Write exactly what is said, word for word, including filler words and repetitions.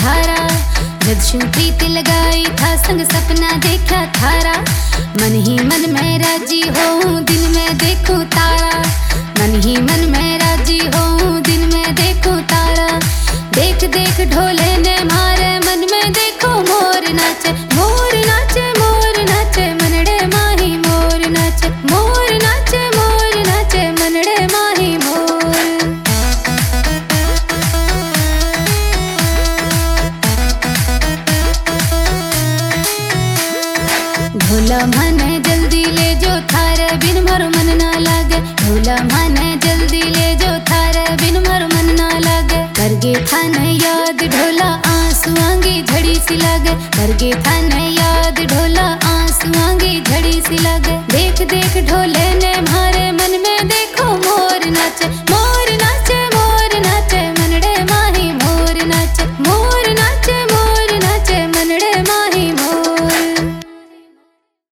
धारा। जद शू प्रीत लगाई था संग सपना देखा थारा। मन ही मन में राजी होऊं दिन में देखूं तारा। मन ही मन में राजी होऊं दिन में देखूं तारा। देख देख ढोले ने मारे मन में देखो मोर नाचे। मोर नाचे मोर नाचे मनड़े माही मोर नाचे। मोर नाचे मोर नाचे मनड़े माही मोर। ढोला माने जल्दी ले जो थारे बिन मारो मन ना लागे। ढोला माने जल्दी ले जो थारे बिन मारो मन ना लागे। करगे थाने याद ढोला आंसू आंगी झड़ी सी लागे। करगे थाने याद ढोला आंसू आंगी झड़ी सी लागे। देख देख ढोले ने मारे मन में देखो मोर नाचे।